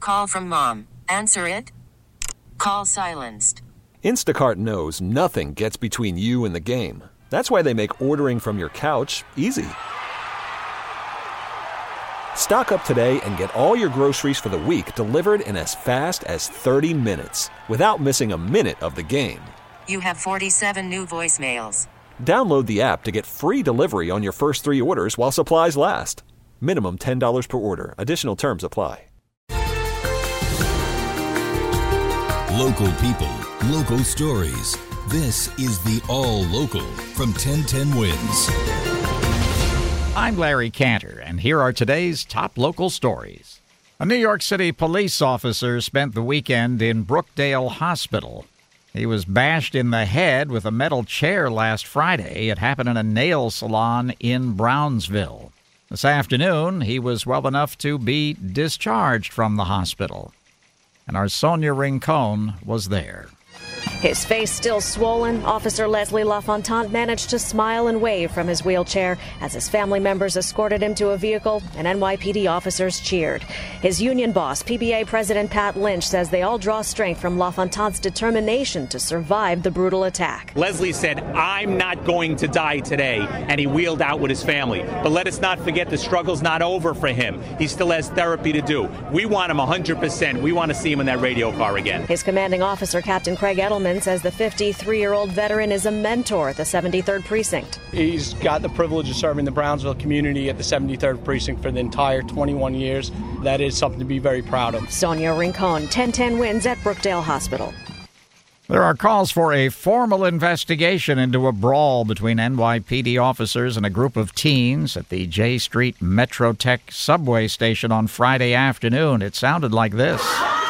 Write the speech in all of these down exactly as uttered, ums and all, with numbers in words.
Call from mom. Answer it. Call silenced. Instacart knows nothing gets between you and the game. That's why they make ordering from your couch easy. Stock up today and get all your groceries for the week delivered in as fast as thirty minutes without missing a minute of the game. You have forty-seven new voicemails. Download the app to get free delivery on your first three orders while supplies last. Minimum ten dollars per order. Additional terms apply. Local people, local stories. This is the All Local from ten ten Wins. I'm Larry Cantor, and here are today's top local stories. A New York City police officer spent the weekend in Brookdale Hospital. He was bashed in the head with a metal chair last Friday. It happened in a nail salon in Brownsville. This afternoon, he was well enough to be discharged from the hospital. And our Sonia Rincon was there. His face still swollen, Officer Leslie LaFontant managed to smile and wave from his wheelchair as his family members escorted him to a vehicle and N Y P D officers cheered. His union boss, P B A President Pat Lynch, says they all draw strength from LaFontant's determination to survive the brutal attack. Leslie said, "I'm not going to die today," and he wheeled out with his family. But let us not forget the struggle's not over for him. He still has therapy to do. We want him one hundred percent. We want to see him in that radio car again. His commanding officer, Captain Craig Edelman, says the fifty-three-year-old veteran is a mentor at the seventy-third Precinct. He's got the privilege of serving the Brownsville community at the seventy-third Precinct for the entire twenty-one years. That is something to be very proud of. Sonia Rincon, ten ten Wins at Brookdale Hospital. There are calls for a formal investigation into a brawl between N Y P D officers and a group of teens at the J Street Metrotech subway station on Friday afternoon. It sounded like this.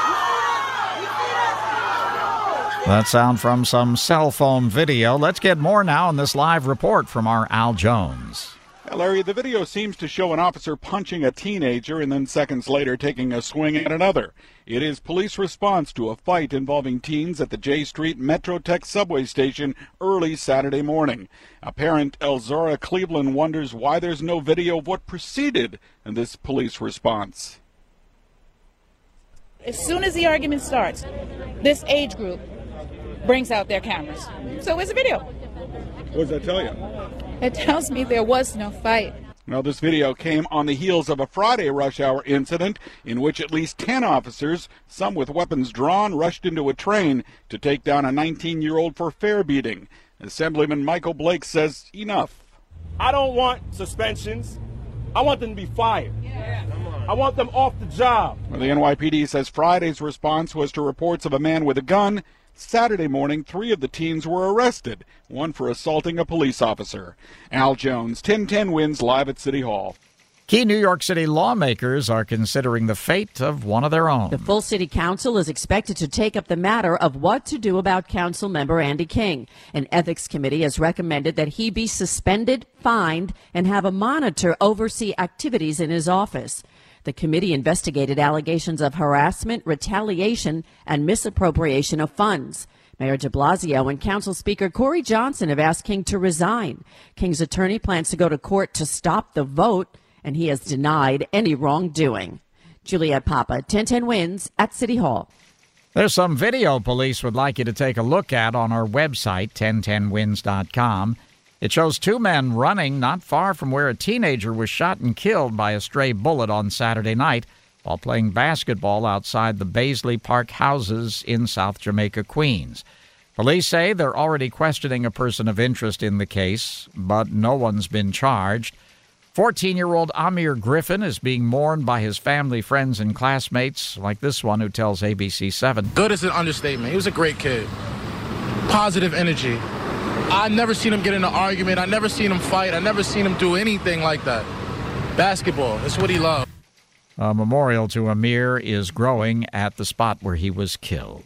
That sound from some cell phone video. Let's get more now on this live report from our Al Jones. Larry, the video seems to show an officer punching a teenager and then seconds later taking a swing at another. It is police response to a fight involving teens at the J Street Metrotech subway station early Saturday morning. A parent, Elzora Cleveland, wonders why there's no video of what preceded this police response. As soon as the argument starts, this age group brings out their cameras. So where's the video? What does that tell you? It tells me there was no fight. Now, this video came on the heels of a Friday rush hour incident in which at least ten officers, some with weapons drawn, rushed into a train to take down a nineteen-year-old for fare beating. Assemblyman Michael Blake says enough. I don't want suspensions. I want them to be fired. Yeah. I want them off the job. Well, the N Y P D says Friday's response was to reports of a man with a gun. Saturday morning, three of the teens were arrested, one for assaulting a police officer. Al Jones, ten ten Wins, live at City Hall. Key New York City lawmakers are considering the fate of one of their own. The full city council is expected to take up the matter of what to do about council member Andy King. An ethics committee has recommended that he be suspended, fined, and have a monitor oversee activities in his office. The committee investigated allegations of harassment, retaliation, and misappropriation of funds. Mayor de Blasio and Council Speaker Corey Johnson have asked King to resign. King's attorney plans to go to court to stop the vote, and he has denied any wrongdoing. Juliette Papa, ten ten Wins at City Hall. There's some video police would like you to take a look at on our website, ten ten wins dot com. It shows two men running not far from where a teenager was shot and killed by a stray bullet on Saturday night while playing basketball outside the Baisley Park houses in South Jamaica, Queens. Police say they're already questioning a person of interest in the case, but no one's been charged. fourteen-year-old Amir Griffin is being mourned by his family, friends, and classmates, like this one who tells A B C seven. Good is an understatement. He was a great kid. Positive energy. I never seen him get in an argument. I never seen him fight. I never seen him do anything like that. Basketball, that's what he loved. A memorial to Amir is growing at the spot where he was killed.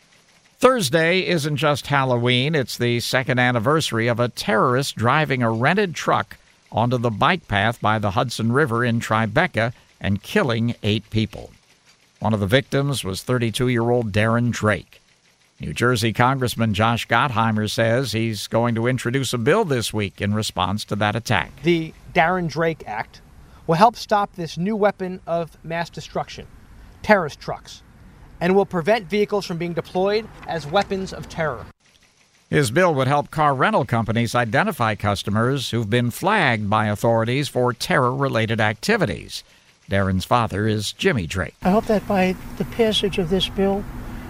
Thursday isn't just Halloween. It's the second anniversary of a terrorist driving a rented truck onto the bike path by the Hudson River in Tribeca and killing eight people. One of the victims was thirty-two-year-old Darren Drake. New Jersey Congressman Josh Gottheimer says he's going to introduce a bill this week in response to that attack. The Darren Drake Act will help stop this new weapon of mass destruction, terrorist trucks and will prevent vehicles from being deployed as weapons of terror. His bill would help car rental companies identify customers who've been flagged by authorities for terror-related activities. Darren's father is Jimmy Drake. I hope that by the passage of this bill,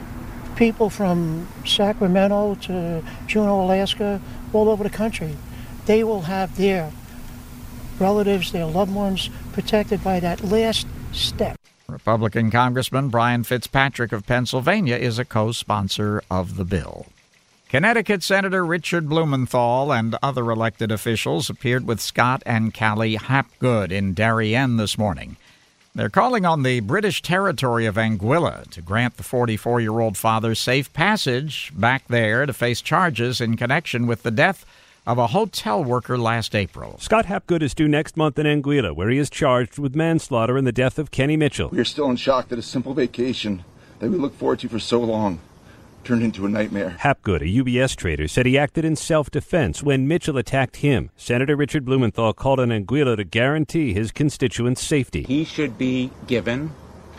people from Sacramento to Juneau, Alaska, all over the country, they will have their relatives, their loved ones protected by that last step. Republican Congressman Brian Fitzpatrick of Pennsylvania is a co-sponsor of the bill. Connecticut Senator Richard Blumenthal and other elected officials appeared with Scott and Callie Hapgood in Darien this morning. They're calling on the British territory of Anguilla to grant the forty-four-year-old father safe passage back there to face charges in connection with the death of a hotel worker last April. Scott Hapgood is due next month in Anguilla, where he is charged with manslaughter in the death of Kenny Mitchell. We are still in shock that a simple vacation that we looked forward to for so long turned into a nightmare. Hapgood, a U B S trader, said he acted in self-defense when Mitchell attacked him. Senator Richard Blumenthal called on Anguilla to guarantee his constituents' safety. He should be given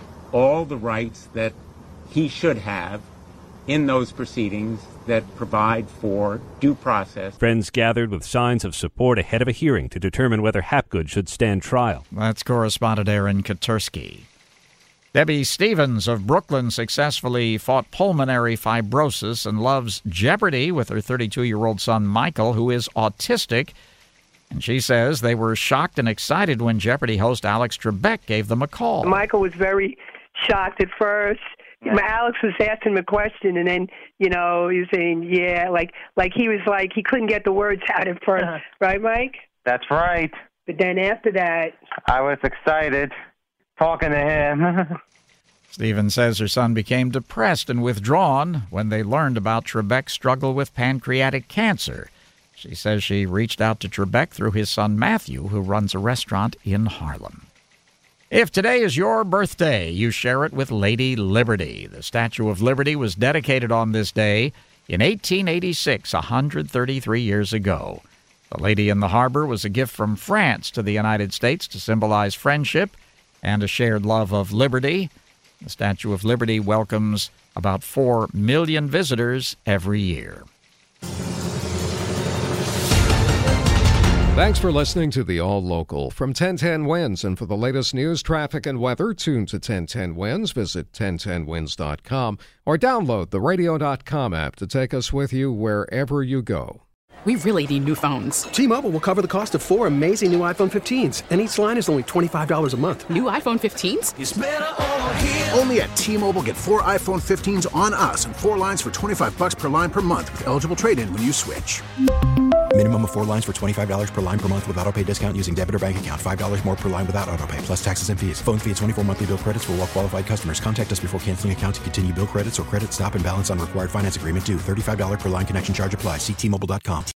all the rights that he should have in those proceedings that provide for due process. Friends gathered with signs of support ahead of a hearing to determine whether Hapgood should stand trial. That's correspondent Aaron Katursky. Debbie Stevens of Brooklyn successfully fought pulmonary fibrosis and loves Jeopardy with her thirty-two-year-old son Michael, who is autistic. And she says they were shocked and excited when Jeopardy host Alex Trebek gave them a call. Michael was very shocked at first. Yeah. Alex was asking him a question, and then, you know, he was saying, yeah, like like he was like, he couldn't get the words out at first. Uh-huh. Right, Mike? That's right. But then after that, I was excited talking to him. Stephen says her son became depressed and withdrawn when they learned about Trebek's struggle with pancreatic cancer. She says she reached out to Trebek through his son Matthew, who runs a restaurant in Harlem. If today is your birthday, you share it with Lady Liberty. The Statue of Liberty was dedicated on this day in eighteen eighty-six, one hundred thirty-three years ago. The Lady in the Harbor was a gift from France to the United States to symbolize friendship and a shared love of liberty. The Statue of Liberty welcomes about four million visitors every year. Thanks for listening to the All Local from ten ten Wins. And for the latest news, traffic, and weather, tune to ten ten Wins. Visit ten ten wins dot com or download the radio dot com app to take us with you wherever you go. We really need new phones. T-Mobile will cover the cost of four amazing new iPhone fifteens, and each line is only twenty-five dollars a month. New iPhone fifteens? It's better over here. Only at T-Mobile, get four iPhone fifteens on us and four lines for twenty-five bucks per line per month with eligible trade-in when you switch. Minimum of four lines for twenty-five dollars per line per month with autopay discount using debit or bank account. five dollars more per line without autopay, plus taxes and fees. Phone fee at twenty-four monthly bill credits for well-qualified customers. Contact us before canceling account to continue bill credits or credit stop and balance on required finance agreement due. thirty-five dollars per line connection charge applies. See T Mobile dot com.